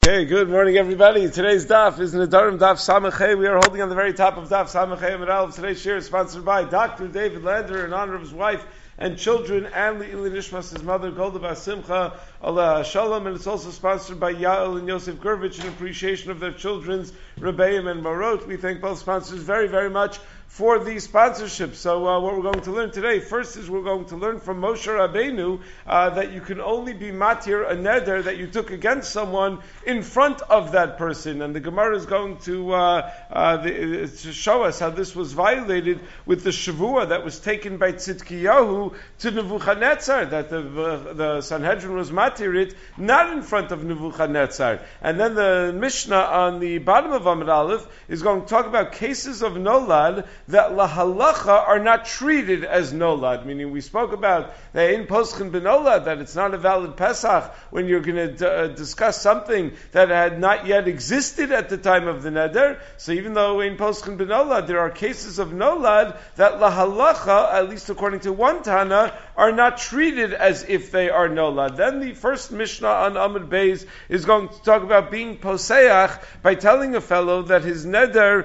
Okay, good morning everybody. Today's daf is Nedarim Daf Samachay. We are holding on the very top of Daf Samachay Amid Aleph. Today's share is sponsored by Dr. David Lander in honor of his wife and children, and Le'ili Nishmas, his mother, Golda Bas Simcha, Allah Shalom, and it's also sponsored by Yael and Yosef Gurvich in appreciation of their children's Rebbeim and Marot. We thank both sponsors very, very much for the sponsorship. So what we're going to learn today, first is we're going to learn from Moshe Rabbeinu that you can only be matir a neder that you took against someone in front of that person. And the Gemara is going to show us how this was violated with the Shavua that was taken by Tzidkiyahu to Nebuchadnezzar, that the Sanhedrin was matir it, not in front of Nebuchadnezzar. And then the Mishnah on the bottom of Amud Aleph is going to talk about cases of nolad that lahalacha are not treated as nolad, meaning we spoke about that in Poschin benolad, that it's not a valid Pesach when you're going to discuss something that had not yet existed at the time of the neder. So even though in Poschin benolad there are cases of nolad that lahalacha, at least according to one Tana, are not treated as if they are nolad. Then the first Mishnah on Amud Beis is going to talk about being poseach by telling a fellow that his neder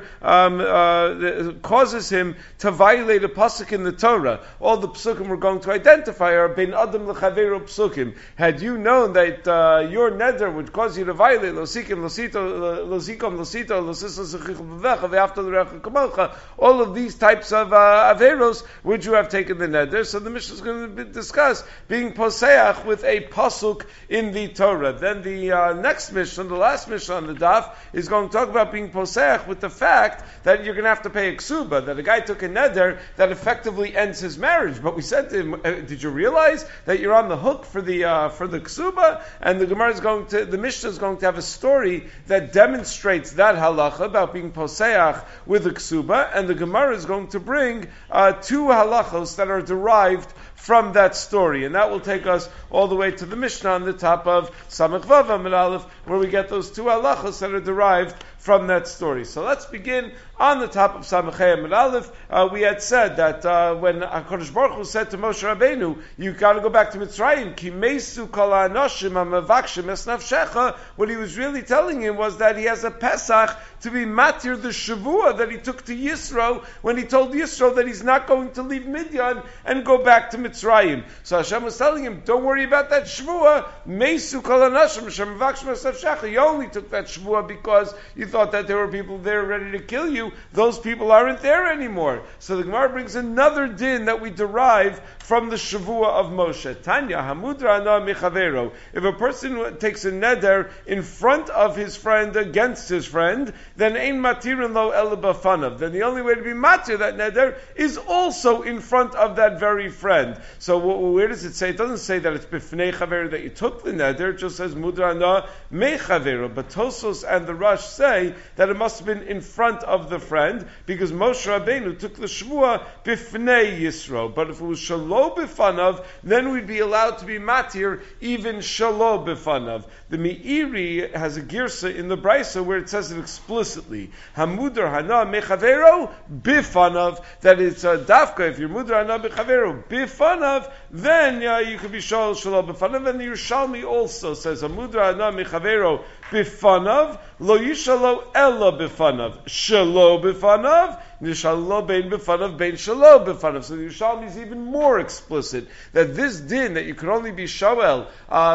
causes him to violate a pasuk in the Torah. All the psukim we're going to identify are ben adam lechaveru psukim. Had you known that your neder would cause you to violate losikim losito losikom losito losisa zechichel bevecha ve'afta l'recha kamocha, all of these types of averos, would you have taken the neder? So the Mishnah is going to discuss being poseach with a pasuk in the Torah. Then the next Mishnah, the last Mishnah on the daf, is going to talk about being poseach with the fact that you're going to have to pay a ksuba, that a guy took a neder that effectively ends his marriage. But we said to him, did you realize that you're on the hook for the ksuba? And the Mishnah is going to have a story that demonstrates that halacha about being poseach with a ksuba, and the Gemara is going to bring two halachos that are derived from that story, and that will take us all the way to the Mishnah on the top of Samach Vav Amud Aleph, where we get those two halachos that are derived from that story. So let's begin on the top of Samach Amud Aleph. We had said that when HaKadosh Baruch Hu said to Moshe Rabbeinu, you got to go back to Mitzrayim, Ki meisu kol ha'anoshim ha'mavakshim es nafshecha, what he was really telling him was that he has a Pesach to be matir the Shavua that he took to Yisro when he told Yisro that he's not going to leave Midian and go back to Mitzrayim. So Hashem was telling him, don't worry about that Shavua, meisu kol ha'anoshim ha'mavakshim es nafshecha. You only took that Shavua because you thought that there were people there ready to kill you. Those people aren't there anymore. So the Gemara brings another din that we derive from the Shavua of Moshe. Tanya, hamudra ana michavero. If a person takes a neder in front of his friend against his friend, then ein matirin lo ela b'fanav. Then the only way to be matir that neder is also in front of that very friend. So where does it say? It doesn't say that it's b'fnei chavero that you took the neder. It just says mudra ana mechavero. But Tosos and the Rush say that it must have been in front of the friend, because Moshe Rabbeinu took the Shavua bifnei Yisro. But if it was shalo bifanav, then we'd be allowed to be matir even shalo bifanav. The Meiri has a girsa in the Brisa where it says it explicitly. Hamudar hana mechavero bifanav. That it's a dafka. If you're mudar hana mechavero bifanav, then you could be shalo bifanav. And the Yerushalmi also says hamudar hana mechavero bifanav lo yishalo ella bifanav shalo bifanav nishalo bein bifanav bein shalo bifanav. So the Yerushalmi is even more explicit that this din that you can only be shoel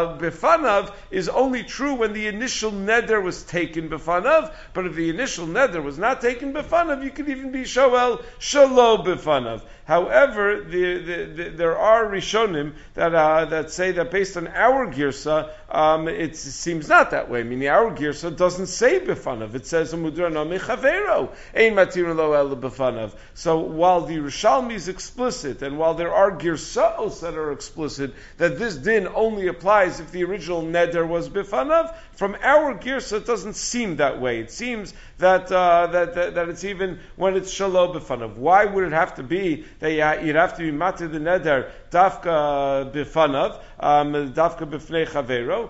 bifanav is only true when the initial neder was taken bifanav. But if the initial neder was not taken bifanav, you could even be shoel shalo bifanav. However, there are Rishonim that say that based on our girsa, it seems not that way. Meaning our girsa doesn't say bifanav; it says amudra no mechavero ein matir lo el bifanav. So while the Yerushalmi is explicit, and while there are girsaos that are explicit that this din only applies if the original neder was bifanav, from our girsa it doesn't seem that way. It seems that it's even when it's shalo bifanav. Why would it have to be that you'd have to be matir the neder dafka bifanav, dafka bifnei chavero?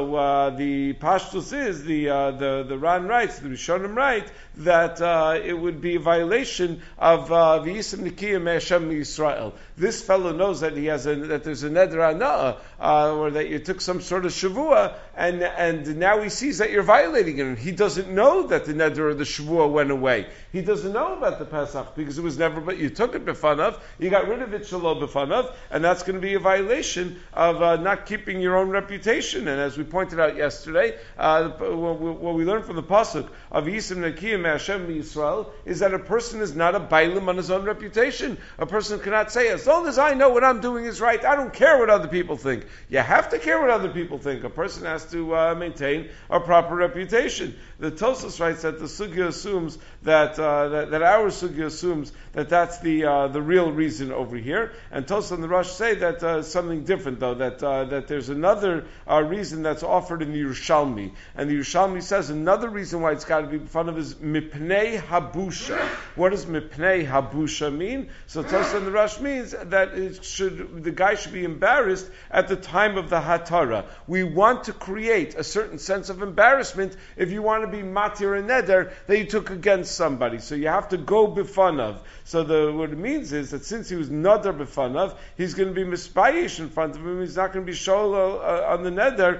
So the pashtus is the Ran writes, the Rishonim write that it would be a violation violation of V'yisim Nikiyim Me'Hashem Yisrael. This fellow knows that that there's a neder anah, or that you took some sort of shavua, and now he sees that you're violating it. He doesn't know that the neder or the shavua went away. He doesn't know about the Pesach because it was never, but you took it b'fanav, you got rid of it shalom b'fanav, and that's going to be a violation of not keeping your own reputation. And as we pointed out yesterday, what we learned from the pasuk of Yisim Nekiyim Hashem Yisrael is that a person is not a bailim on his own reputation. A person cannot say, as long as I know what I'm doing is right, I don't care what other people think. You have to care what other people think. A person has to maintain a proper reputation. The Tosfos writes that the sugya assumes that our sugya assumes that that's the real reason over here, and Tosfos and the Rosh say that something different though, that there's another reason that's offered in the Yerushalmi, and the Yerushalmi says another reason why it's got to be in front of is mipnei habusha. What does mipnei habusha mean? So Tosfos and the Rosh means that the guy should be embarrassed at the time of the hatara. We want to create a certain sense of embarrassment if you want to be matir and neder that you took against somebody. So you have to go b'fanav. So what it means is that since he was nadar b'fanav, he's going to be mispayish in front of him. He's not going to be shol on the neder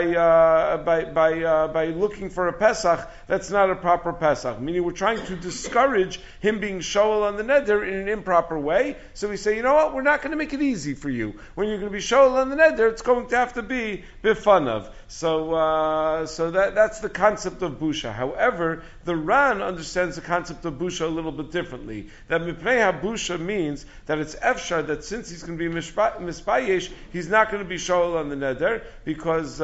by looking for a Pesach that's not a proper Pesach. Meaning we're trying to discourage him being shol on the neder in an improper way. So we say, you know what, we're not going to make it easy for you. When you're going to be shol on the neder, it's going to have to be b'fanav. So that's the concept of busha. However, the Ran understands the concept of busha a little bit differently. That mipnei habusha means that it's efshar that since he's going to be mispayesh, he's not going to be shol on the neder because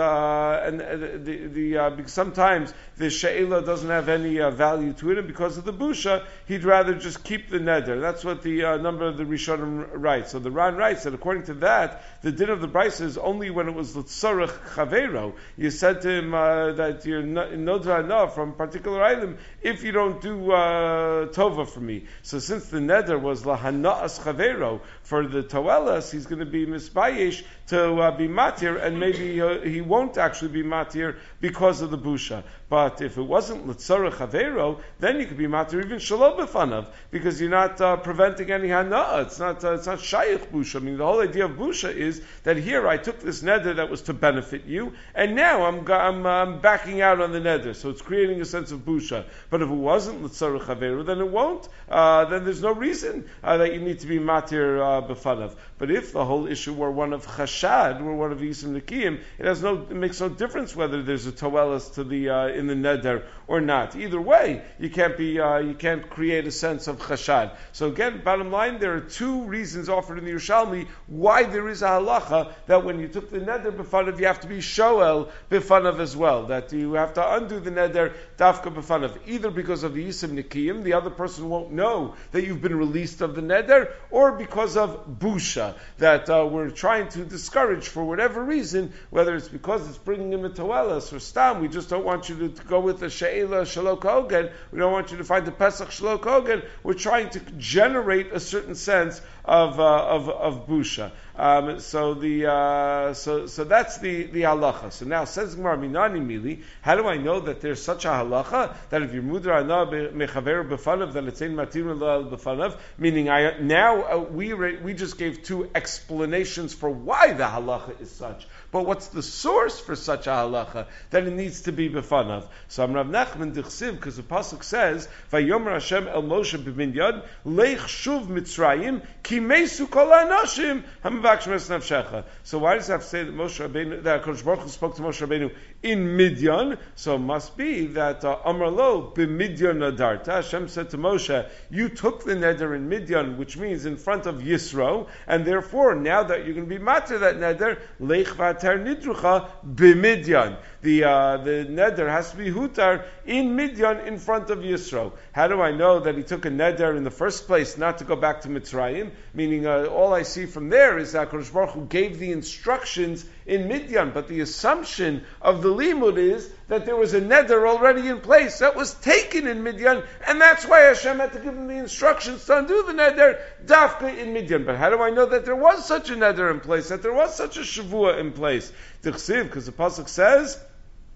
because sometimes the she'ela doesn't have any value to it, and because of the busha, he'd rather just keep the neder. That's what the number of the Rishonim writes. So the Ran writes that according to that, the din of the brisa is only when it was l'tzorech chavero. You said to him that you're nodra enough from a particular item if you don't do tova for me. So since the neder was lahana'as chavero, for the toelas, he's going to be misbayish to be matir, and maybe he won't actually be matir because of the busha. But if it wasn't l'tzorech chavero, then you could be matir even shalom b'fanav, because you're not preventing any hana'ah. It's not shayich busha. I mean, the whole idea of busha is that here I took this neder that was to benefit you, and now I'm backing out on the neder. So it's creating a sense of busha. But if it wasn't l'tzorech chavero, then it won't. Then there's no reason that you need to be matir b'fanav. But if the whole issue were one of chashad, were one of yisim nikiyim, it makes no difference whether there's a toelas to the in the neder or not. Either way, you can't create a sense of chashad. So again, bottom line, there are two reasons offered in the Yerushalmi why there is a halacha that when you took the neder b'fanav, you have to be shoel b'fanav as well. That you have to undo the neder dafka b'fanav, either because of the yisim nikiyim, the other person won't know that you've been released of the neder, or because of busha, that we're trying to discourage for whatever reason, whether it's because it's bringing him a toelas or stam, we just don't want you to go with a she'ela shalok hogan, we don't want you to find the Pesach shalok hogan, we're trying to generate a certain sense of busha. So that's the halacha. So now says Gemara Minani Mili, how do I know that there's such a halacha that if you're mudra ana mechaver b'fanav that it's ein matir b'fanav? Meaning, we just gave two explanations for why the halacha is such. But what's the source for such a halacha that it needs to be b'fanav? So I'm Rav Nachman Dichsiv, because the pasuk says, "Vayomer Hashem el Moshe b'minyad leich shuv Mitzrayim ki meisu kol ha'anashim hamavakshim es nafshecha." So why does it have to say that Kodesh Baruch Hu spoke to Moshe Rabbeinu in Midyan? So it must be that Amar lo b'Midyan nadarta. Hashem said to Moshe, "You took the neder in Midyan, which means in front of Yisro, and therefore now that you're going to be matir that neder, leich v'ater nidrucha b'Midyan." The neder has to be hutar in Midyan in front of Yisro. How do I know that he took a neder in the first place not to go back to Mitzrayim? Meaning, all I see from there is that Kodesh Baruch Hu gave the instructions in Midyan, but the assumption of the limud is that there was a neder already in place that was taken in Midyan, and that's why Hashem had to give him the instructions to undo the neder dafka in Midyan. But how do I know that there was such a neder in place, that there was such a shavua in place? Because the pasuk says,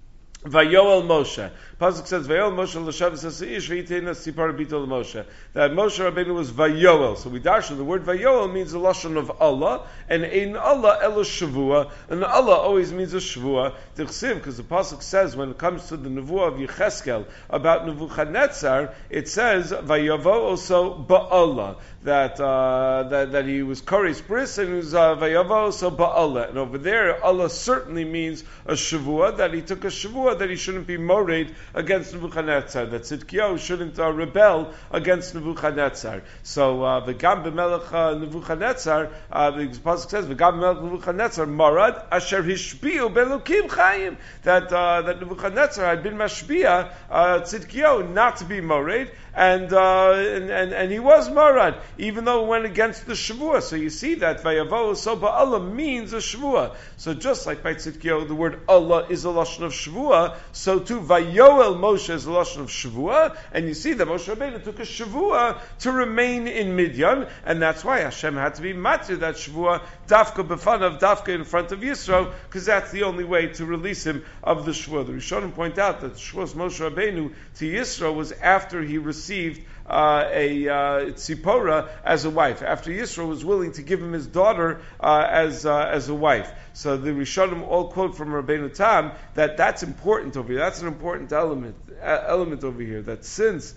Vayoel Moshe. Pasuk says Vayoel Moshe l'shavas ha'seish v'yitein sipar bito Moshe. That Moshe Rabbeinu was Vayoel. So we darshan the word Vayoel means the lashon of Allah, and ein Allah elo shavua, and Allah always means a shavua. Tichsiv, because the pasuk says when it comes to the nevuah of Yecheskel about Nebuchadnezzar, it says Vayavo also ba'Allah. That he was Kore's bris and he was Vayavo also ba'Allah. And over there, Allah certainly means a shavua, that he took a shavua that he shouldn't be mored against Nebuchadnezzar, that Tzidkiyahu shouldn't rebel against Nebuchadnezzar. So v'gam b'melech Nebuchadnezzar, the pasuk says v'gam b'melech Nebuchadnezzar marad asher hishbiu belukim chayim, that Nebuchadnezzar had been mashbia Tzidkiyahu not to be mored, and he was marad, even though it went against the shavua. So you see that Vayavo so ba'Allah means a shavua. So just like by Tzidkiyahu the word Allah is a lashon of shavua, so too Vayoel Moshe is a lashon of shavua, and you see that Moshe Rabbeinu took a shavua to remain in Midian, and that's why Hashem had to be matir that shavua dafka b'fanav, dafka in front of Yisro, because that's the only way to release him of the shavua. The Rishonim point out that the shavua Moshe Rabbeinu to Yisro was after he received a Tzipora as a wife, after Yisro was willing to give him his daughter as a wife. So the Rishonim all quote from Rabbeinu Tam that that's important over here. That's an important element over here. That since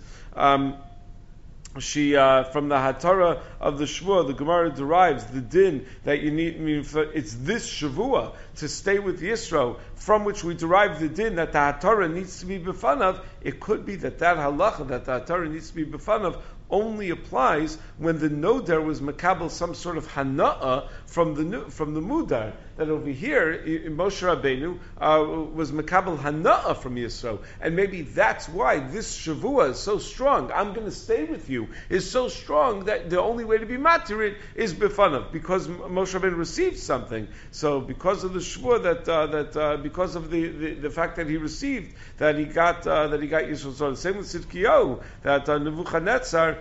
she from the Hatara of the Shvuah, the Gemara derives the din that you need. It's this Shavua to stay with Yisro, from which we derive the din that the Hatara needs to be befanav. It could be that halacha that the Hatara needs to be befanav only applies when the Noder was makabel some sort of hana'a from the Mudar. That over here, Moshe Rabbeinu was makabel hana'a from Yisro, and maybe that's why this shavua is so strong. I'm going to stay with you is so strong that the only way to be matir is befanav, because Moshe Rabbeinu received something. So because of the shavua because of the fact that he received that he got Yisro. So the same with Tzidkiyahu, that Nebuchadnezzar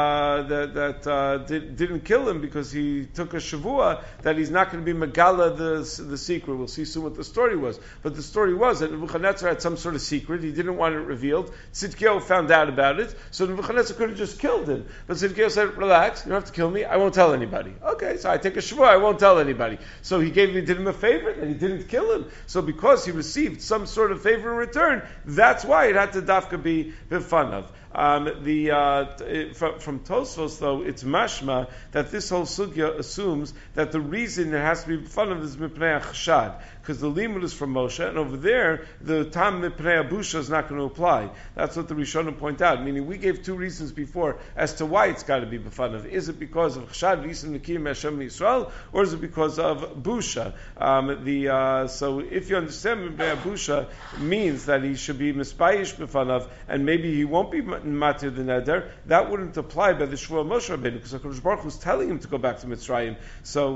didn't kill him because he took a shavua that he's not going to be megala the secret. We'll see soon what the story was. But the story was that Nebuchadnezzar had some sort of secret. He didn't want it revealed. Tzidkiyahu found out about it. So Nebuchadnezzar could have just killed him. But Tzidkiyahu said, relax, you don't have to kill me. I won't tell anybody. Okay, so I take a shavua. I won't tell anybody. So he did him a favor and he didn't kill him. So because he received some sort of favor in return, that's why it had to dafka be b'fanav. From Tosfos, though, it's mashma that this whole sugya assumes that the reason it has to be b'fanav is mipnei achshad, because the limud is from Moshe, and over there the tam mipnei abusha is not going to apply. That's what the Rishonim point out. Meaning, we gave two reasons before as to why it's got to be b'fanav. Is it because of chshad v'yisim nikim Hashem Yisrael, or is it because of busha? So if you understand mipnei abusha means that he should be mispayish b'fanav, and maybe he won't be matir the neder, that wouldn't apply by the Shvuah Moshe Rabbeinu, because HaKadosh Baruch Hu was telling him to go back to Mitzrayim. So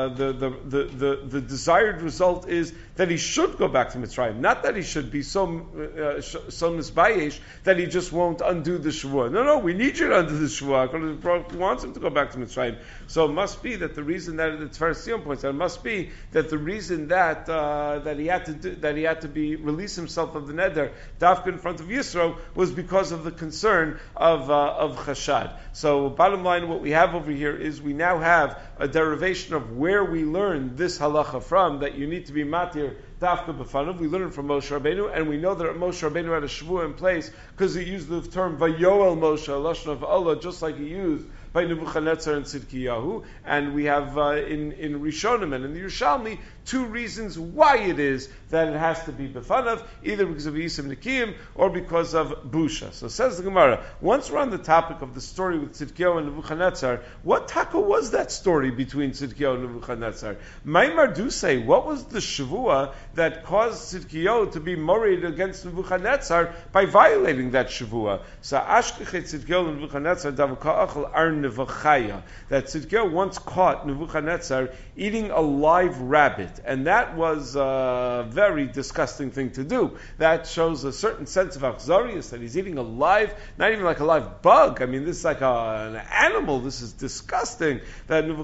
the desired result is that he should go back to Mitzrayim, not that he should be so misbayesh that he just won't undo the Shvuah. No, we need you to undo the Shvuah. HaKadosh Baruch Hu wants him to go back to Mitzrayim. So it must be that the reason that the Tiferes Sion points out, it must be that the reason that he had to release himself of the neder dafka in front of Yisro was because of the concern of chashad. So bottom line, what we have over here is we now have a derivation of where we learn this halacha from, that you need to be matir dafka b'fanav. We learn it from Moshe Rabbeinu, and we know that Moshe Rabbeinu had a shvuah in place because he used the term Vayoel Moshe, a lashon of Allah, just like he used by Nebuchadnezzar and Tzidkiyahu. And we have in Rishonim and in the Yerushalmi two reasons why it is that it has to be b'fanav, either because of Yisim Nikiyim or because of Busha. So says the Gemara, once we're on the topic of the story with Tzidkiyahu and Nebuchadnezzar, what taka was that story between Tzidkiyahu and Nebuchadnezzar? Maimar do say, what was the shavua that caused Tzidkiyahu to be morid against Nebuchadnezzar by violating that shavua? So Ashkechet Tzidkiyahu and Nebuchadnezzar davuka'achal ar nevachaya, that Tzidkiyahu once caught Nebuchadnezzar eating a live rabbit. And that was a very disgusting thing to do. That shows a certain sense of achzarius, that he's eating a live, not even like a live bug. I mean, this is like an animal. This is disgusting. That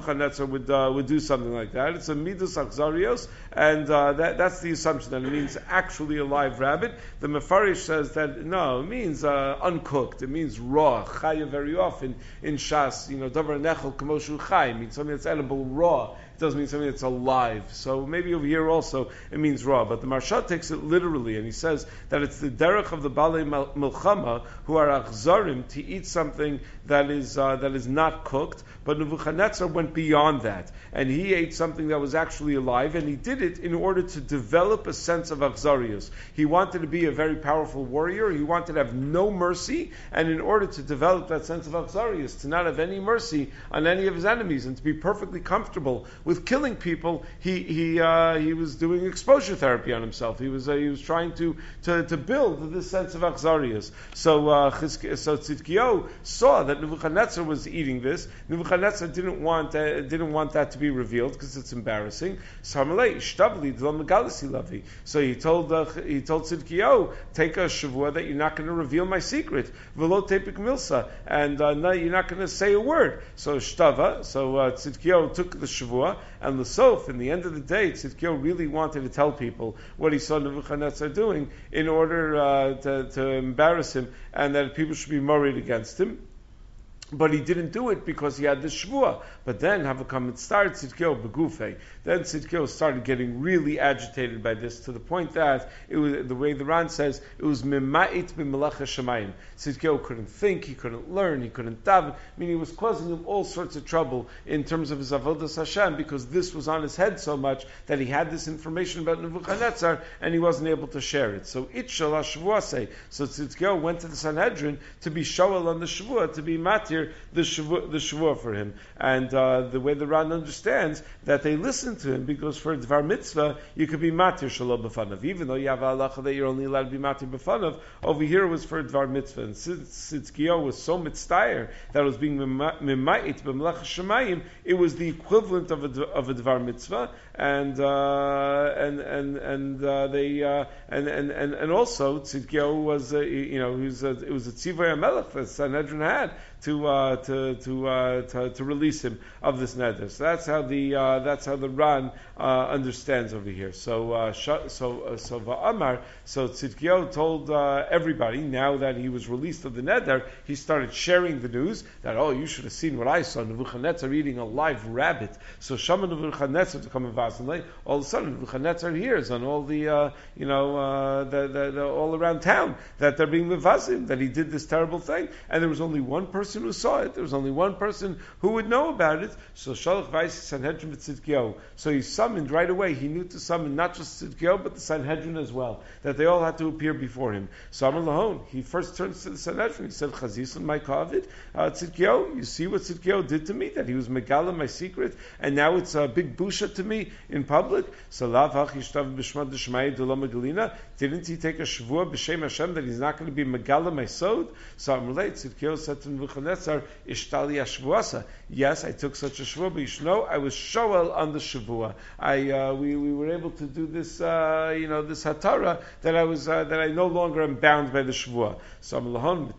Nebuchadnezzar would do something like that. It's a Midas Achzarios, and that's the assumption that it means actually a live rabbit. The Mefarish says that no, it means uncooked. It means raw. Chaya very often in Shas, davar nechel kamoshu chay means something that's edible raw. It doesn't mean something that's alive. So maybe over here also it means raw. But the Marsha takes it literally, and he says that it's the derech of the Balei Milchama who are achzarim to eat something that is not cooked. But Nebuchadnezzar went beyond that, and he ate something that was actually alive, and he did it in order to develop a sense of achzarius. He wanted to be a very powerful warrior. He wanted to have no mercy, and in order to develop that sense of achzarius, to not have any mercy on any of his enemies, and to be perfectly comfortable with killing people, he was doing exposure therapy on himself. He was trying to build this sense of achzarius. So Tzidkiyahu saw that Nebuchadnezzar was eating this. Nebuchadnezzar didn't want that to be revealed because it's embarrassing. So he told Tzidkiyahu, take a shavua that you're not going to reveal my secret, v'lo tepik milsa, and no, you're not going to say a word. So Tzidkiyahu took the shavua, and L'sof, in the end of the day, Tzidkiyahu really wanted to tell people what he saw Nebuchadnezzar doing in order to embarrass him, and that people should be worried against him. But he didn't do it because he had the shvuah. But then, it started Tzidkiyahu begufei. Then Tzidkiyahu started getting really agitated by this, to the point that it was, the way the Ran says, it was mima'it b'melech hashamayim. Tzidkiyahu couldn't think, he couldn't learn, he couldn't daven. I mean, he was causing him all sorts of trouble in terms of his avodas Hashem, because this was on his head so much that he had this information about Nebuchadnezzar and he wasn't able to share it. So itchal hashvuah. So Tzidkiyahu went to the Sanhedrin to be shoel on the shvuah, to be matir the shavua for him. And the way the Ran understands that they listened to him, because for Dvar Mitzvah you could be matir shalom b'fanav, even though you have a halacha that you're only allowed to be matir b'fanav. Over here it was for Dvar Mitzvah, and Tzidkiyahu was so mitztayer that it was being mimayit b'melech shemayim. It was the equivalent of a Dvar Mitzvah, and also Tzidkiyahu was it was a tzivay hamelech that Sanhedrin had to release him of this neder. So that's how the Ran understands over here. So Va'amar, so Tzidkiyahu told everybody, now that he was released of the neder, he started sharing the news that, you should have seen what I saw, Nebuchadnezzar eating a live rabbit. So Shama Nebuchadnezzar to come in Vasanle, all of a sudden Nebuchadnezzar hears on all the all around town that they're being mevazim, that he did this terrible thing, and there was only one person who saw it. There was only one person who would know about it. So Shalach Vais Sanhedrin Tzidkiyahu. So he summoned right away. He knew to summon not just Tzidkiyahu but the Sanhedrin as well, that they all had to appear before him. So Amar Lahon, he first turns to the Sanhedrin. He said, Chazisun my kavid, Tzidkiyahu, you see what Tzidkiyahu did to me? That he was megala my secret, and now it's a big busha to me in public. So Lav Hachishtav B'Shmad D'Shmai D'Lo Megalina. Didn't he take a shvuah b'Shem Hashem that he's not going to be megala my sod? So Amalei Tzidkiyahu said to Nebuchadnezzar, Ishtali Ashvuasa. Yes, I took such a shvuah, but you should know I was shoel on the shavua. We were able to do this this hatara that I no longer am bound by the shavua. So Amalahon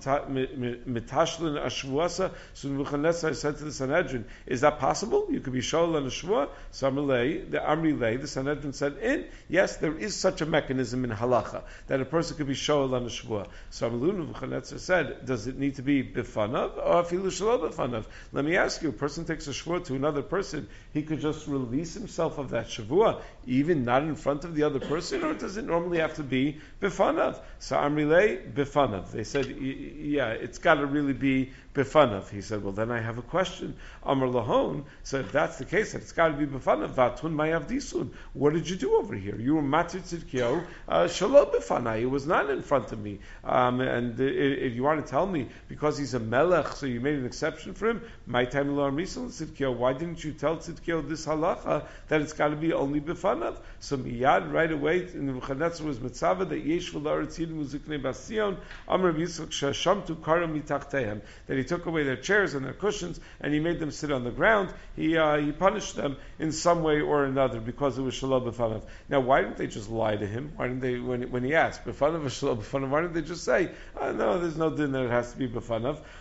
mitashlin ashvuasa. So Nebuchadnezzar said to the Sanhedrin, is that possible? You could be shoel on a shvuah. So Amalei, the Amri Lei, the Sanhedrin said, yes, there is such a mechanism in halacha that a person could be shoel on a shvuah. So Amalun Nebuchadnezzar said, does it need to be bifanav or afilu shelo bifanav? Let me ask you, a person takes a shvuah to another person, he could just release himself of that shavua, even not in front of the other person, or does it normally have to be bifanav? So Amrilei bifanav. They said, yeah, it's got to really be bifanav. He said, well, then I have a question. Amar Lahon. So if that's the case, that it's got to be bifanav, vatun mayavdisun. What did you do over here? You were matir Tzidkiyahu shelo bifanai. It was not in front of me. And if you want to tell me because he's a melech, so you made an exception for him, my time lo amrisul Tzidkiyahu. Why didn't you tell Tzidkiyahu this halacha that it's got to be only bifanav? So miyad right away, Nebuchadnezzar was mitzvah that yesh v'la'aretz yidin muziknei basion amar Yitzchak shashamtu karam mitachtehem, that he took away their chairs and their cushions and he made them sit on the ground. He punished them in some way or another because it was shalom b'fanav. Now, why didn't they just lie to him? Why didn't they, when he asked b'fanav or shalom b'fanav, why didn't they just say, no, there's no din that it has to be b'fanav? So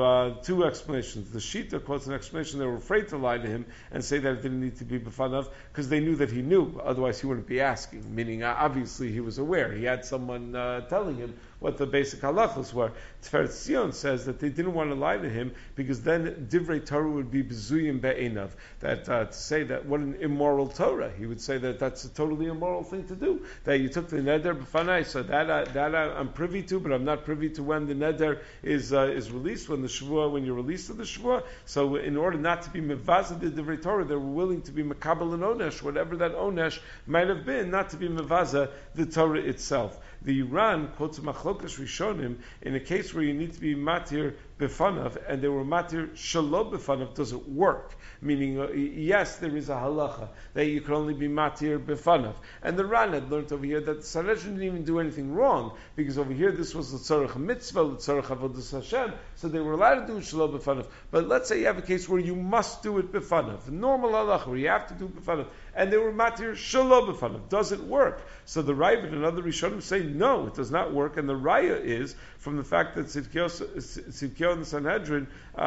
two explanations. The Shita quotes an explanation. They were afraid to lie to him and say that it didn't need to be b'fanav because they knew that he knew. Otherwise, he wouldn't be asking. Meaning, obviously, he was aware. He had someone telling him what the basic halachos were. Tiferet Zion says that they didn't want to lie to him because then divrei Torah would be bezuyim be'enav. That to say that what an immoral Torah, he would say that that's a totally immoral thing to do. That you took the neder b'fanai, so that I'm privy to, but I'm not privy to when the neder is released, when you're released to the shvua. So in order not to be mevazah the divrei Torah, they were willing to be mekabel and onesh, whatever that onesh might have been, not to be mevazah the Torah itself. The Iran quotes a machlokas rishonim in a case where you need to be matir b'fanav, and they were matir shelo b'fanav. Does it work? Meaning, yes, there is a halacha that you can only be matir b'fanav. And the Ran had learned over here that the Sanhedrin didn't even do anything wrong, because over here this was the tzorech mitzvah, the tzorech avodas Hashem, so they were allowed to do shelo b'fanav. But let's say you have a case where you must do it b'fanav, normal halacha where you have to do b'fanav, and they were matir shelo b'fanav. Does it work? So the Ravid and other Rishonim say no, it does not work, and the raya is from the fact that Tzidkiyahu and the Sanhedrin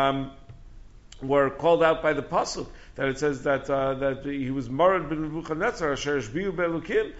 were called out by the pasuk that it says that he was marad ben Nebuchadnezzar asher shbiu be'elukim.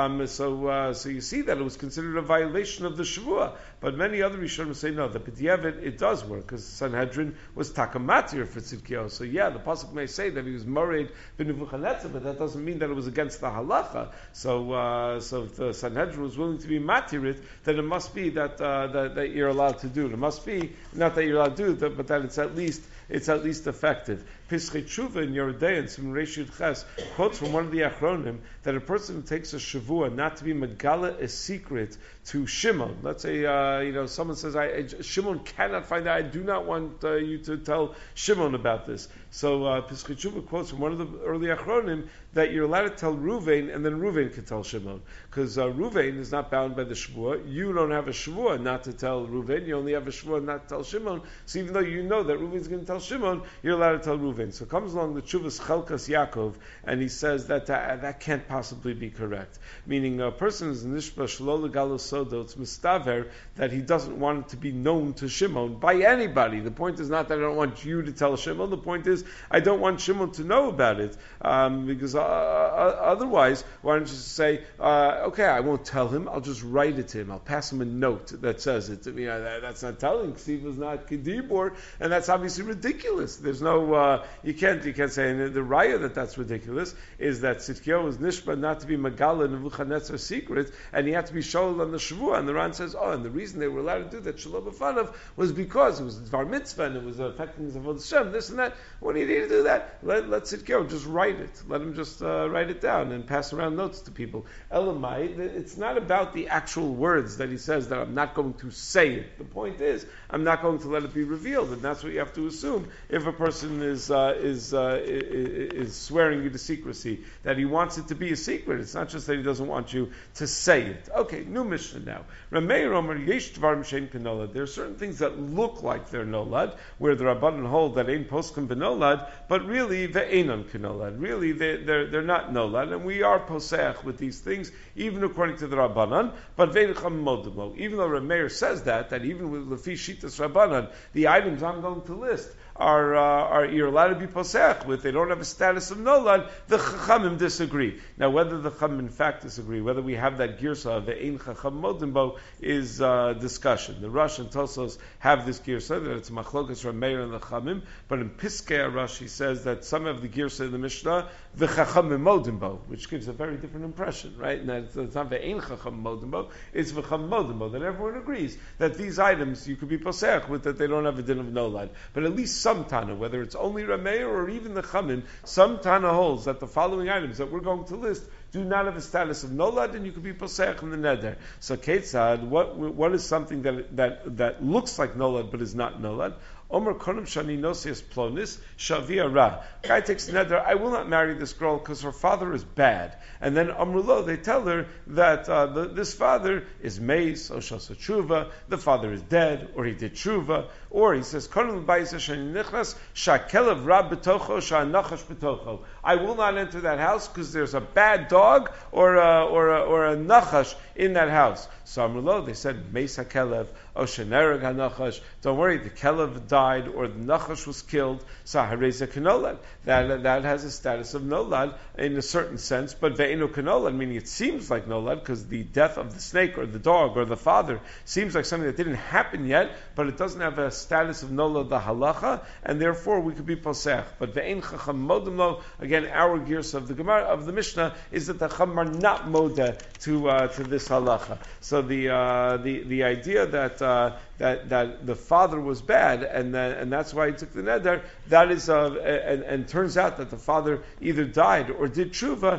So you see that it was considered a violation of the Shavua. But many other Rishonim say no, that b'diavad it does work because Sanhedrin was takamatir for Tzidkiyahu. So yeah, the pasuk may say that he was marad ben Nebuchadnezzar, but that doesn't mean that it was against the halacha. So if the Sanhedrin was willing to be matirit, then it must be that you're allowed to do it. It must be not that you're allowed to do it, but that it's at least effective. Pischei Tshuva in Yerodei and Simon Reish Yud Ches quotes from one of the Achronim that a person who takes a shavua not to be megala a secret to Shimon. Let's say someone says, Shimon cannot find out. I do not want you to tell Shimon about this. So Pischei Tshuva quotes from one of the early Achronim that you're allowed to tell Ruvain, and then Ruvain can tell Shimon, because Ruvain is not bound by the shavua. You don't have a shavua not to tell Ruvain. You only have a shavua not to tell Shimon. So even though you know that Ruvain is going to tell Shimon, you're allowed to tell Ruvain. So comes along the Tshuvas Chelkas Yaakov, and he says that can't possibly be correct. Meaning a person is nishba shelo legalo sodo, it's mistaver that he doesn't want it to be known to Shimon by anybody. The point is not that I don't want you to tell Shimon. The point is I don't want Shimon to know about it, because otherwise, why don't you say, okay, I won't tell him. I'll just write it to him. I'll pass him a note that says it. That's not telling. Ksiva is not kedibur, and that's obviously ridiculous. There's no. You can't say, and the raya that's ridiculous is that Tzidkiyahu was nishba not to be Megala Nebuchadnezzar's secret, and he had to be shown on the Shavua. And the Ran says, and the reason they were allowed to do that Shalom B'fanav was because it was Dvar Mitzvah and it was affecting the Avodas Hashem, this and that. What do you need to do that? Let Tzidkiyahu just write it. Let him just write it down and pass around notes to people. Elamai, it's not about the actual words that he says that I'm not going to say it. The point is, I'm not going to let it be revealed, and that's what you have to assume if a person is swearing you to secrecy, that he wants it to be a secret. It's not just that he doesn't want you to say it. Okay, new Mishnah now. Rameir Omer Yesh Dvarim Shein Pinolad. There are certain things that look like they're nolad, where the Rabbanan hold that ain't poskim benolad, but really they ainon kinolad. Really they're not nolad, and we are poseach with these things, even according to the Rabbanan. But veicham modimo. Even though Rameir says that even with Lefi Shitas Rabbanan, the items I'm going to list are you're allowed to be posech with. They don't have a status of nolad. The chachamim disagree. Now, whether the chachamim in fact disagree, whether we have that girsa of the ein chacham modimbo is discussion. The Rosh and Tosos have this girsa that it's machlokas Rameir and the chachamim, but in Piskei Rashi says that some of the girsa in the Mishnah the chachamim modimbo, which gives a very different impression, right? And it's not the ein chacham modimbo, it's the chacham modimbo. That everyone agrees that these items you could be posech with, that they don't have a din of nolad, but at least some Tana, whether it's only Rameir or even the Chamin, some Tana holds that the following items that we're going to list do not have a status of nolad, and you could be posech in the neder. So Ketzad, what is something that looks like nolad but is not nolad? Omer Konam Shani Nosias Plonis Shavia Ra. Guy takes neder, I will not marry this girl because her father is bad. And then Amrulo, they tell her that this father is meis or shasa tshuva, the father is dead, or he did tshuva, or he says Konam Ba'isa Shani Nichnas Shakelav Ra B'tocho Sha'anachash B'tocho. I will not enter that house because there's a bad dog or a nachash in that house. So Amrulo, they said Meis HaKelev Oshenereg HaNachash. Don't worry, the Kelev died or the Nachash was killed, so Hareza Kanolad. That has a status of Nolad in a certain sense, but Ve'enu Kanolad, meaning it seems like Nolad, because the death of the snake or the dog or the father seems like something that didn't happen yet, but it doesn't have a status of Nolad the halacha, and therefore we could be posech. But Ve'en Chacham Modem Lo, again, our gears of the Gemara, of the Mishnah, is that the Chacham are not moda to this halacha. So the idea that the father was bad and that's why he took the neder, that is and turns out that the father either died or did tshuva,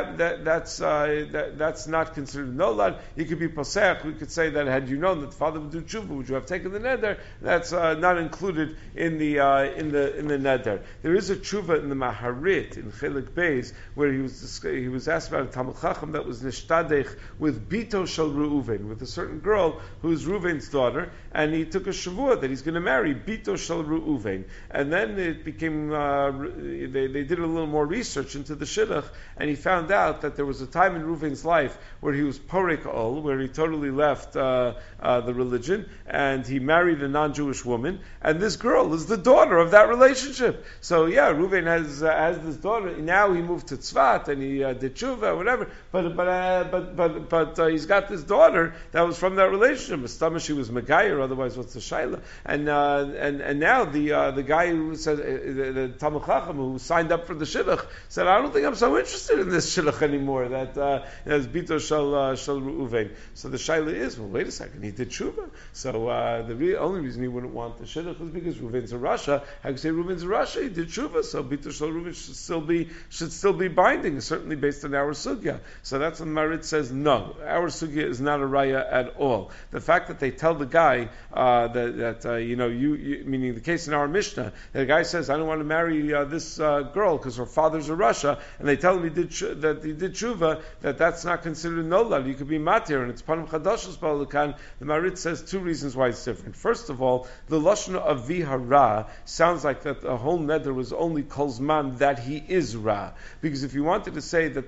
that's not considered nolad. He could be posech. We could say that had you known that the father would do tshuva, would you have taken the neder? That's not included in the neder. There is a tshuva in the Maharit in Chelik Beis where he was asked about a Talmud Chacham that was nishtadech with Bito Shel Reuven, with a certain girl who is Reuven's daughter, and he took a shavua that he's going to marry Bito Shel Reuven. And then it became, they did a little more research into the shidduch, and he found out that there was a time in Reuven's life where he was porek ol, where he totally left the religion, and he married a non-Jewish woman, and this girl is the daughter of that relationship. So yeah, Reuven has this daughter. Now he moved to Tzfat, and he did tshuva, whatever, but he's got this daughter that was from that relationship. Mistama, she was Megayer, otherwise what's the shaila? And now the guy who said the Talmud Chacham who signed up for the shidduch said, I don't think I'm so interested in this shidduch anymore. That is Bito Shel Reuven. So the shaila is, well, wait a second, he did tshuva. So the only reason he wouldn't want the shidduch is because Reuven's a Rasha. How can you say Reuven's a Rasha? He did tshuva, so Bito Shel Reuven should still be binding, certainly based on our sugya. So that's when Marit says no, our sugya is not a raya at all. The fact that they tell the guy you meaning the case in our Mishnah, that the guy says, I don't want to marry this girl because her father's a Rasha, and they tell him he did tshuva, that's not considered nolad. You could be matir, and it's panim chadashos ba'alakan. The Marit says two reasons why it's different. First of all, the lashon of vihara sounds like that the whole neder was only kolzman that he is ra, because if you wanted to say that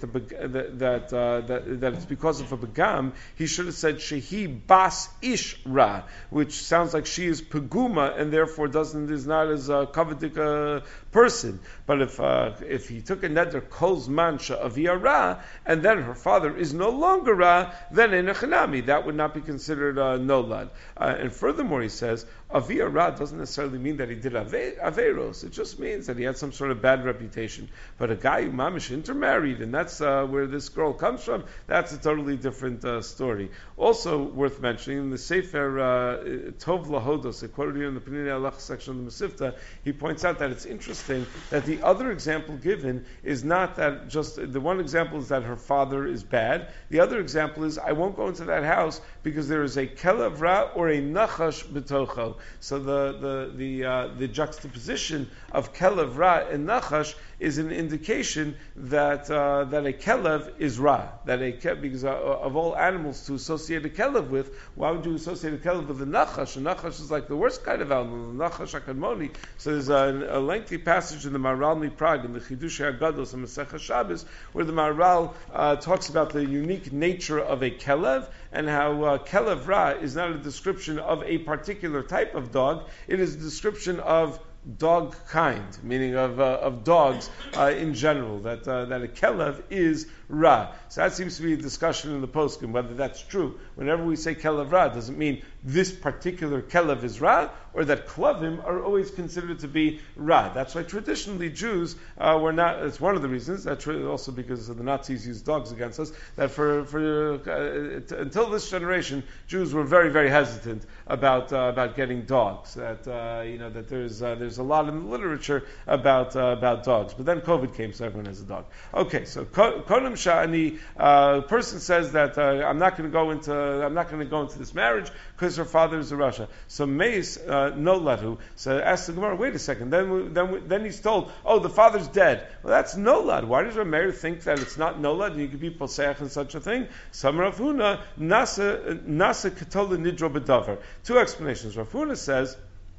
that it's because of a begam, he should have said shehi bas ish ra, which sounds like she is peguma and therefore is not as a kavadik person. But if he took a neder kol's mansha avia ra, and then her father is no longer ra, then in a chanami that would not be considered nolad. And furthermore, he says avia ra doesn't necessarily mean that he did averos. It just means that he had some sort of bad reputation. But a guy who mamish intermarried, and that's where this girl comes from, that's a totally different story. Also worth mentioning, in the Sefer Tov Lahodos, quoted here in the Penina Halach section of the Masifta, he points out that it's interesting that the other example given is not that just, the one example is that her father is bad. The other example is, I won't go into that house because there is a kelev ra or a nachash betocho. So the juxtaposition of kelev ra and nachash is an indication that a kelev is ra. Because of all animals to associate a kelev with, why would you associate a kelev with a nachash? A nachash is like the worst kind of animal, the nachash akadmoni. So there's a lengthy passage in the Maharal Miprag, in the Chidushei Haggados and Masechah Shabbos, where the Maharal talks about the unique nature of a kelev, and how kelev ra is not a description of a particular type of dog, it is a description of dog kind, meaning of dogs in general, that a kelev is ra. So that seems to be a discussion in the poskim, whether that's true. Whenever we say kelev ra, does it mean this particular kelev is ra, or that klavim are always considered to be ra? That's why traditionally Jews were not, it's one of the reasons, that's also because the Nazis used dogs against us, that until this generation, Jews were very, very hesitant about getting dogs. That there's a lot in the literature about dogs. But then COVID came, so everyone has a dog. Okay, so Kodim Sha'ani, person says that I'm not going to go into this marriage because her father is a Rasha. So Meis no ladu. So ask the Gemara, wait a second. Then he's told, oh, the father's dead. Well, that's no lad. Why does Rameir think that it's not no lad and you could be poseach in such a thing? Some Rav Huna nasa katola nidro bedavar. Two explanations. Rav Huna says,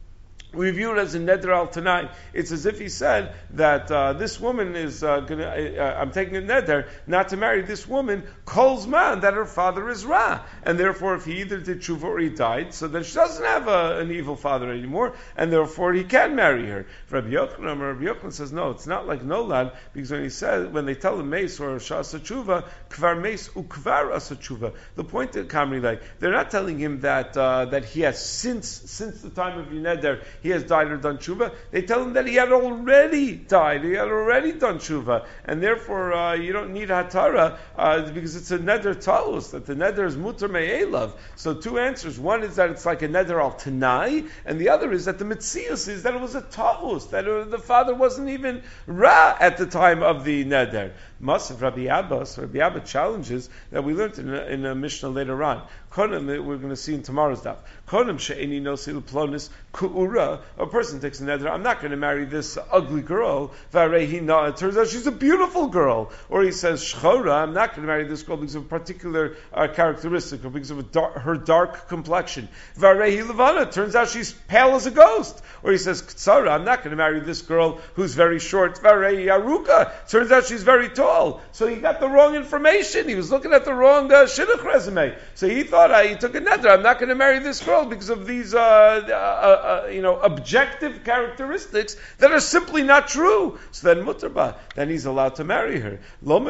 we view it as a neder al tanai. It's as if he said that this woman is I'm taking a neder not to marry this woman, Kol's man, that her father is Ra. And therefore, if he either did tshuva or he died, so then she doesn't have an evil father anymore, and therefore he can marry her. Rabbi Yochanan says, no, it's not like Nolad, because when they tell him Meis or Shasa tshuva, Kvar Meis ukvar asa tshuva. The point that Kamri like, they're not telling him that he has since the time of Neder, he has died or done tshuva. They tell him that he had already died, he had already done tshuva, and therefore you don't need hatara because it's a neder talus, that the neder is mutar me'elav. So two answers. One is that it's like a neder al tanai, and the other is that the mitzias is that it was a talus, that the father wasn't even ra at the time of the neder. Masav Rabbi Abba challenges that we learned in a Mishnah later on. Konim, we're going to see in tomorrow's daf. Konim she'eni nosil plonis ku'ura. A person takes a neder, I'm not going to marry this ugly girl. Varehina, it turns out she's a beautiful girl. Or he says, shchora, I'm not going to marry this girl because of a particular characteristic, or because of her dark complexion. Varehi levana, it turns out she's pale as a ghost. Or he says, ktsara, I'm not going to marry this girl who's very short. Varehi aruka, turns out she's very tall. So he got the wrong information. He was looking at the wrong shidduch resume. So he thought he took a neder. I'm not going to marry this girl because of these objective characteristics that are simply not true. So then mutarba, then he's allowed to marry her.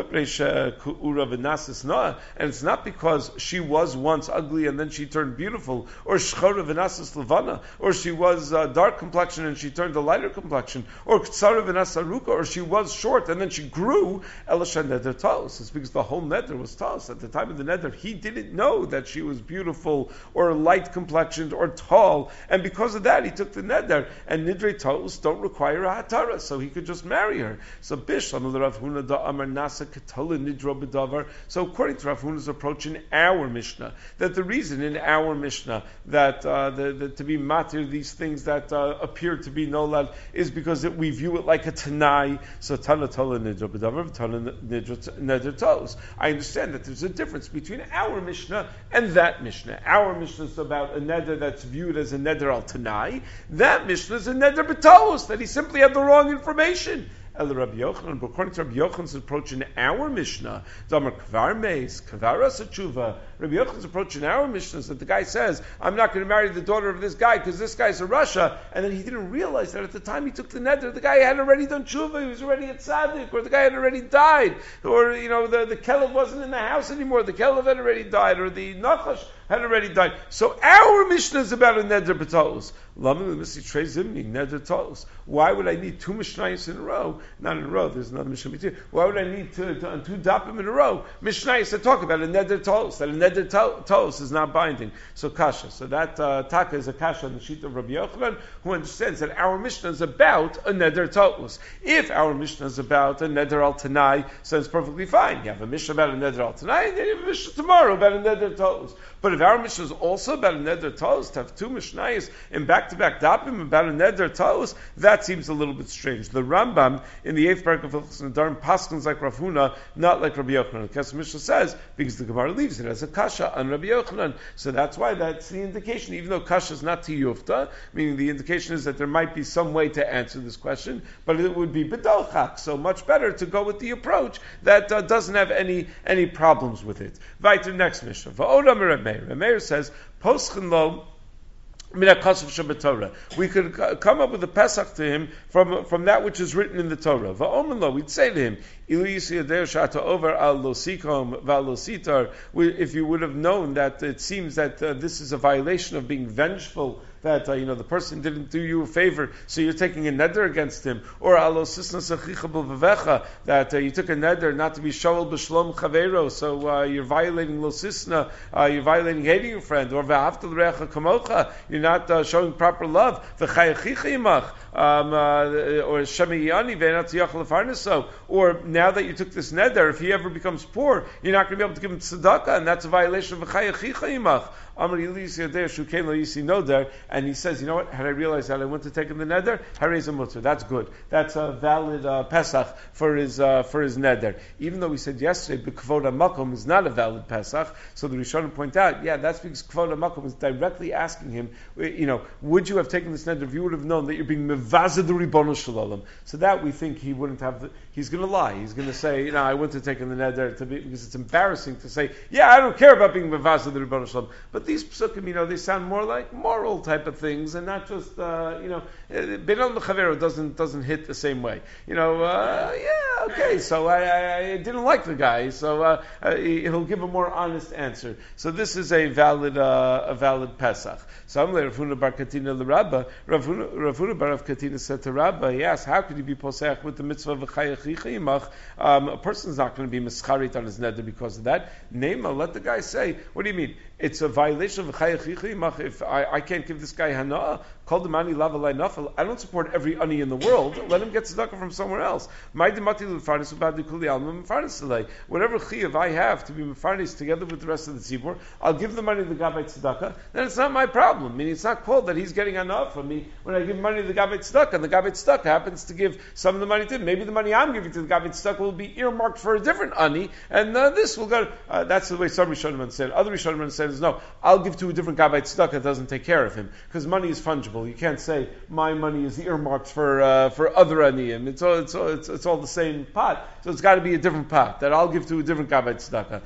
And it's not because she was once ugly and then she turned beautiful, or shchora v'nasas levana, or she was dark complexion and she turned a lighter complexion, or ktsara v'nasaruka, or she was short and then she grew. Elisha neder taos. It's because the whole neder was taos. At the time of the neder, he didn't know that she was beautiful or light complexioned or tall, and because of that, he took the neder. And nidrei taos don't require a hatara, so he could just marry her. So Bishlam Rav Huna da Amar Nasa Katola Nidro B'Davar. So according to Rav Huna's approach in our Mishnah, that the reason in our Mishnah that to be matir these things that appear to be nolad is because we view it like a tanai. So Tana Tola Nidro B'Davar, Tana Neder Tos. I understand that there's a difference between our Mishnah and that Mishnah. Our Mishnah is about a neder that's viewed as a neder al tanai. That Mishnah is a neder b'tos, that he simply had the wrong information. Rabbi Yochanan, but according to Rabbi Yochanan's approach in our Mishnah, Damar Kvar Meis, Kvar Asa Tshuva. Rabbi Yochanan's approach in our Mishnah is that the guy says, I'm not going to marry the daughter of this guy because this guy's a Rasha, and then he didn't realize that at the time he took the neder, the guy had already done tshuva, he was already at tzaddik, or the guy had already died, or the kelev wasn't in the house anymore, the kelev had already died, or the nachash had already died. So our Mishnah is about a neder b'tos. Neder tos. Why would I need two Mishnayos in a row? Not in a row, there's another Mishnah between. Why would I need two dapim in a row? Mishnayos that talk about a neder tos, that a neder tos is not binding. So kasha. So that taka is a kasha on the sheet of Rabbi Yochanan, who understands that our Mishnah is about a neder tos. If our Mishnah is about a neder al tanai, so it's perfectly fine. You have a Mishnah about a neder al tanai, and then you have a Mishnah tomorrow about a neder tos. But if our Mishnah is also about a neder tos, to have two Mishnayos in back-to-back dapim about a neder tos, that seems a little bit strange. The Rambam in the 8th paragraph of Hilchos Nedarim paskins like Rav Huna, not like Rabbi Yochanan. The Kesef Mishnah says because the Gemara leaves it as a kasha on Rabbi Yochanan, so that's why that's the indication. Even though kasha is not tiyufta, meaning the indication is that there might be some way to answer this question, but it would be bedolchak. So much better to go with the approach that doesn't have any problems with it. Weiter next Mishnah. Meir says, Poschen lo min hakasav shebetorah. We could come up with a pesach to him from that which is written in the Torah. Va'omen lo, we'd say to him, if you would have known that it seems that this is a violation of being vengeful, that the person didn't do you a favor, so you're taking a neder against him, or that you took a neder not to be shoel b'shlom chavero, so you're violating losisna, you're violating hating your friend, or you're not showing proper love, or or now that you took this neder, if he ever becomes poor, you're not going to be able to give him tzedakah, and that's a violation of v'chayachicha imach. Amar Yisi Yodeh Shukein Lo Yisi Noder, and he says, you know what? Had I realized that I went to take him the neder, Harei Mutter. That's good. That's a valid Pesach for his neder. Even though we said yesterday, B'Kvod HaMakom is not a valid Pesach, so the Rishonim point out, yeah, that's because Kvod HaMakom is directly asking him, would you have taken this neder if you would have known that you're being mevazed the Ribono Shalom? So that we think he wouldn't have. He's going to lie. He's going to say, I went to take in the neder because it's embarrassing to say, yeah, I don't care about being mevazed the Ribono Shalom. But these psukim, they sound more like moral type of things, and not just, Benon L'Chavero doesn't hit the same way. Okay, so I didn't like the guy, so he'll give a more honest answer. So this is a valid Pesach. So I'm like Rav Huna bar Katina l'Rabba. Rav Huna bar Rav Katina said to Rabba, he asked, how could he be posech with the mitzvah of v'chayach yimach? A person's not going to be mischarit on his neder because of that. Nema, let the guy say, what do you mean? It's a violation of v'chayach yimach if I can't give this guy hana'ah. Call the mani lava lai nafel. I don't support every ani in the world. Let him get tzedakah from somewhere else. Whatever chiyuv I have to be mefarnis together with the rest of the tzibur, I'll give the money to the gabbai tzedakah. Then it's not my problem. Meaning it's not called that he's getting enough from me when I give money to the gabbai tzedakah, and the gabbai tzedakah happens to give some of the money to him. Maybe the money I'm giving to the gabbai tzedakah will be earmarked for a different ani, and this will go. That's the way some Rishonim understand. Other Rishonim understand is no. I'll give to a different gabbai tzedakah that doesn't take care of him because money is fungible. You can't say my money is earmarked for other aniyim. It's all the same pot, so it's got to be a different pot that I'll give to a different gabbai tzedakah.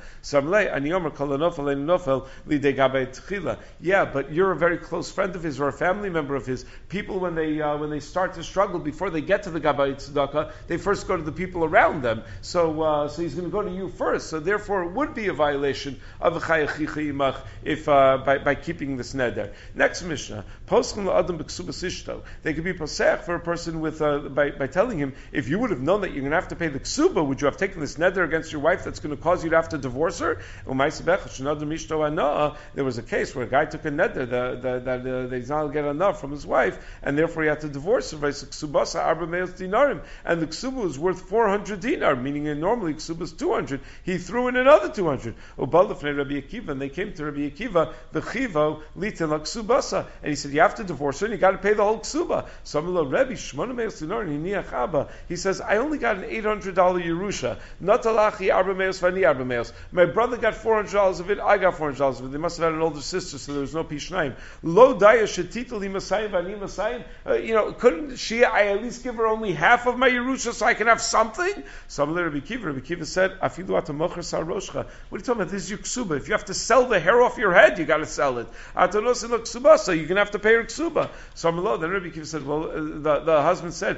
Yeah, but you're a very close friend of his or a family member of his. People when they start to struggle before they get to the gabbai tzedakah, they first go to the people around them. So he's going to go to you first. So therefore, it would be a violation of a chayachicha yimach if by keeping this neder. Next Mishnah, they could be posech for a person with by telling him, if you would have known that you're going to have to pay the ksuba, would you have taken this neder against your wife that's going to cause you to have to divorce her? There was a case where a guy took a neder that he's not get enough from his wife, and therefore he had to divorce her. And the ksuba was worth 400 dinar, meaning normally ksuba is 200. He threw in another 200. And they came to Rabbi Akiva, the chivo litel ksubasa, and he said, you have to divorce her and you got to pay the whole ksuba. He says, I only got an $800 Yerusha. My brother got $400 of it, I got $400 of it. They must have had an older sister, so there was no Pishnaim. Lo daya shetitali masayim v'ani masayim. Couldn't she, I at least give her only half of my Yerusha so I can have something? Rabbi Kiva said, Afilu atamocher saroshcha. What are you talking about? This is your ksuba. If you have to sell the hair off your head, you got to sell it. Atanos ilo ksuba, so you're going to have to pay her ksuba. Then Rabbi Kiva said, well, the husband said,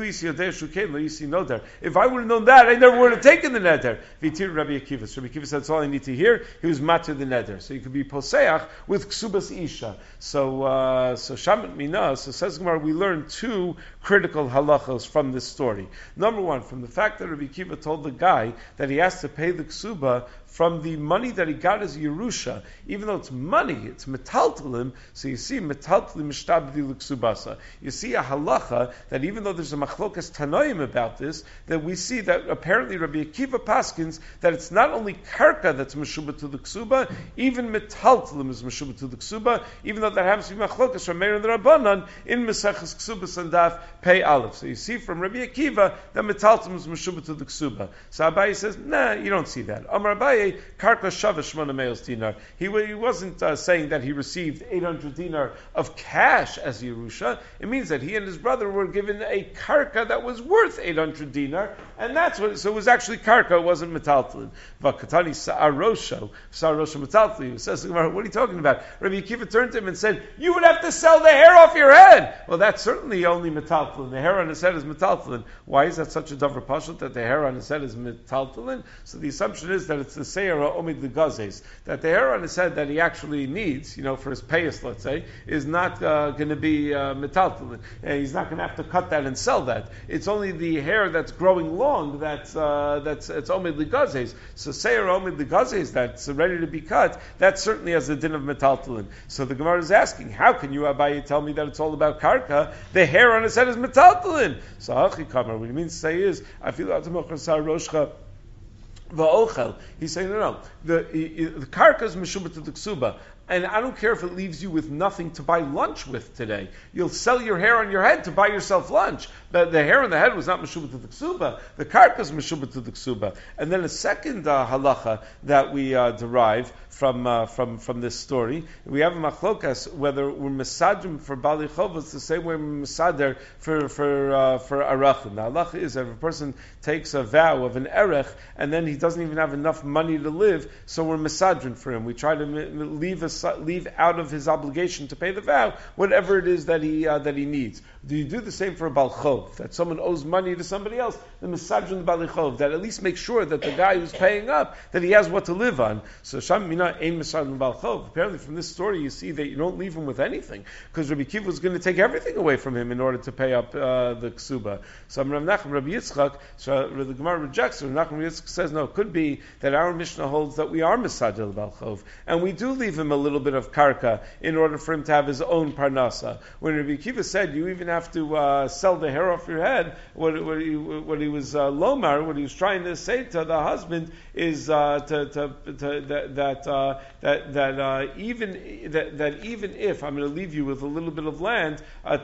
if I would have known that, I never would have taken the neder. Rabbi Akiva. So Rabbi Akiva said, that's all I need to hear. He was matir the neder. So you could be poseach with ksubas isha. So shamat mina. So says Gemara, we learn two critical halachos from this story. Number one, from the fact that Rabbi Akiva told the guy that he has to pay the ksuba from the money that he got as Yerusha, even though it's money, it's metaltalim, so you see metaltalim mishtabdi l'ksubasa. You see a halacha that even though there's a machlokas tanoim about this, that we see that apparently Rabbi Akiva paskins that it's not only karka that's meshuba to the ksuba, even metaltalim is meshuba to the ksuba, even though that happens to be machlokas from Meir and the Rabbanan in Mesechus Ksubas and Daf Pei Aleph. So you see from Rabbi Akiva that metaltalim is meshuba to the ksuba. So Abaye says, nah, you don't see that. Amar Abaye, karka shava shmona meos dinar. He wasn't saying that he received 800 dinar of cash as Yerusha. It means that he and his brother were given a karka that was worth 800 dinar, and that's what. So it was actually karka. It wasn't metaltalin. Vakatani sa'arosho metaltalin. Says, what are you talking about? Rabbi Akiva turned to him and said, "You would have to sell the hair off your head." Well, that's certainly only metaltalin. The hair on his head is metaltalin. Why is that such a davar pashut that the hair on his head is metaltalin? So the assumption is that it's the seira omid legazes, that the hair on his head that he actually needs, for his payas, let's say, is not going to be metaltalin. He's not going to have to cut that and sell that. It's only the hair that's growing long that's it's omid legazes. So seira omid legazes that's ready to be cut. That certainly has a din of metaltalin. So the Gemara is asking, how can you, Abaye, tell me that it's all about karka? The hair on his head is metaltalin. So Hachi Kamar, what he means to say is, I feel roshcha. He's saying no. The karka is meshubah to the ksuba. And I don't care if it leaves you with nothing to buy lunch with today. You'll sell your hair on your head to buy yourself lunch. The hair on the head was not Meshubah to the Ksuba. The karka is Meshubah to the Ksuba. And then a second halacha that we derive from this story, we have a machlokas whether we're mesadrim for Bali Chovos the same way we're mesader for arachim. The halacha is that if a person takes a vow of an erech and then he doesn't even have enough money to live, so we're mesadrin for him. We try to leave out of his obligation to pay the vow whatever it is that he needs. Do you do the same for a balchov? That someone owes money to somebody else, the mesadrin the balchov, that at least make sure that the guy who's paying up, that he has what to live on. So sham mina ein mesadrin balchov. Apparently from this story you see that you don't leave him with anything, because Rabbi Kiva was going to take everything away from him in order to pay up the ksuba. So Rabbi Yitzchak, so the Gemara rejects it. Rabbi Yitzchak says no, it could be that our Mishnah holds that we are mesadrin balchov, and we do leave him a little bit of karka in order for him to have his own parnasa. When Rabbi Kiva said you even have to sell the hair off your head, what he was lomar, what he was trying to say to the husband is even if I'm going to leave you with a little bit of land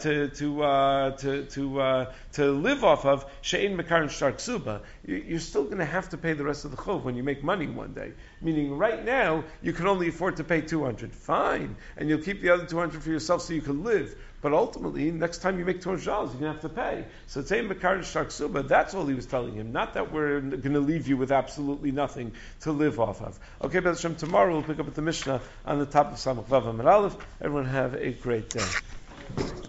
to live off of, she'ein mekarin shtar ksuba, you're still going to have to pay the rest of the chov when you make money one day. Meaning, right now you can only afford to pay 200. Fine, and you'll keep the other 200 for yourself so you can live. But ultimately, next time you make $200, you're going to have to pay. So it's a mekarin shtar ksuba. That's all he was telling him. Not that we're going to leave you with absolutely nothing to live off of. Okay, B'ez Hashem, tomorrow we'll pick up with the Mishnah on the top of Samach Vav Amud Aleph. Everyone have a great day.